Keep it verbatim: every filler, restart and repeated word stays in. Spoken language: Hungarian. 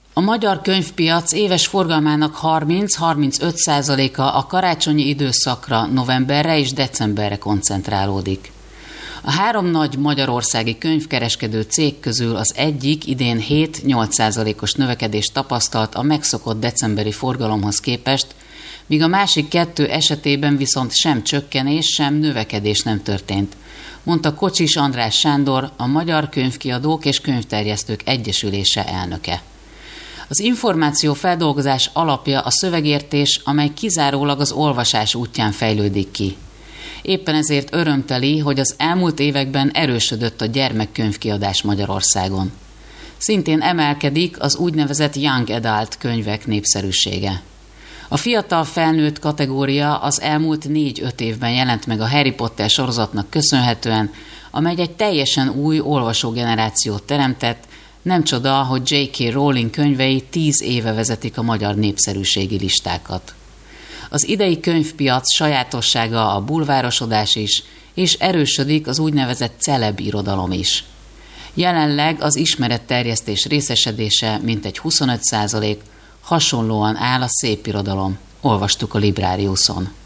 A magyar könyvpiac éves forgalmának harminc-harmincöt százaléka a karácsonyi időszakra, novemberre és decemberre koncentrálódik. A három nagy magyarországi könyvkereskedő cég közül az egyik idén hét-nyolc százalékos növekedést tapasztalt a megszokott decemberi forgalomhoz képest, míg a másik kettő esetében viszont sem csökkenés, sem növekedés nem történt, mondta Kocsis András Sándor, a Magyar Könyvkiadók és Könyvterjesztők Egyesülése elnöke. Az információfeldolgozás alapja a szövegértés, amely kizárólag az olvasás útján fejlődik ki. Éppen ezért örömteli, hogy az elmúlt években erősödött a gyermekkönyvkiadás Magyarországon. Szintén emelkedik az úgynevezett young adult könyvek népszerűsége. A fiatal felnőtt kategória az elmúlt négy-öt évben jelent meg a Harry Potter sorozatnak köszönhetően, amely egy teljesen új olvasógenerációt teremtett. Nem csoda, hogy jé ká. Rowling könyvei tíz éve vezetik a magyar népszerűségi listákat. Az idei könyvpiac sajátossága a bulvárosodás is, és erősödik az úgynevezett celeb irodalom is. Jelenleg az ismeretterjesztés részesedése mintegy huszonöt százalék, hasonlóan áll a szépirodalom, olvastuk a Librariuson.